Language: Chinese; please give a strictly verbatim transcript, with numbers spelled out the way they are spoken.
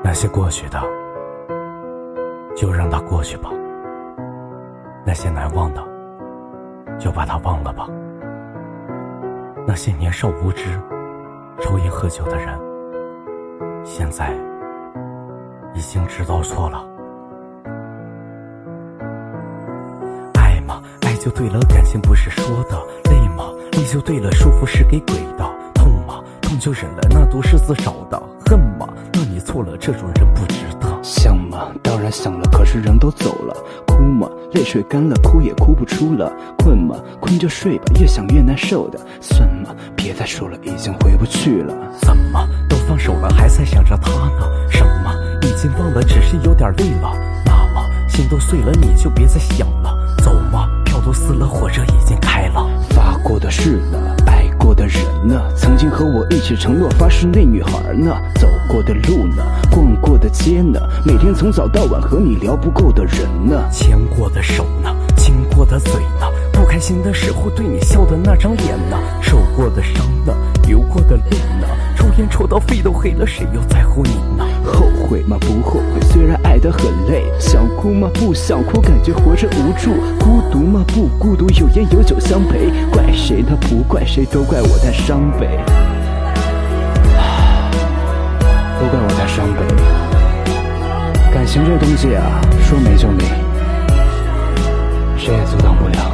那些过去的，就让它过去吧；那些难忘的，就把它忘了吧。那些年少无知、抽烟喝酒的人，现在已经知道错了。爱嘛，爱就对了，感情不是说的；累嘛，累就对了，束缚是给鬼的；痛嘛，痛就忍了，那都是自找的；恨嘛，那你错了，这种人不值得。 想嘛，当然想了，可是人都走了。哭嘛，泪水干了，哭也哭不出了。困嘛，困就睡吧，越想越难受的。算嘛，别再说了，已经回不去了。 怎么都放手了，还在想着他呢？什么已经忘了，只是有点累了。那么心都碎了，你就别再想了。走嘛，票都撕了，火车已经开了。 发过的誓呢，爱过的人呢，曾经和我一起承诺发誓那女孩呢，走过的路呢，逛过的街呢，每天从早到晚和你聊不够的人呢， 牵过的手呢，亲过的嘴呢，不开心的时候对你笑的那张脸呢，受过的伤呢，流过的泪呢，抽烟抽到肺都黑了，谁又在乎你呢？ 后悔吗？不后悔，虽然爱得很累。想哭吗？不想哭，感觉活着无助。孤独吗？不孤独，有烟有酒相陪。怪谁呢？不怪谁，都怪我太伤悲，都怪我太伤悲。感情这东西啊，说没就没，谁也阻挡不了。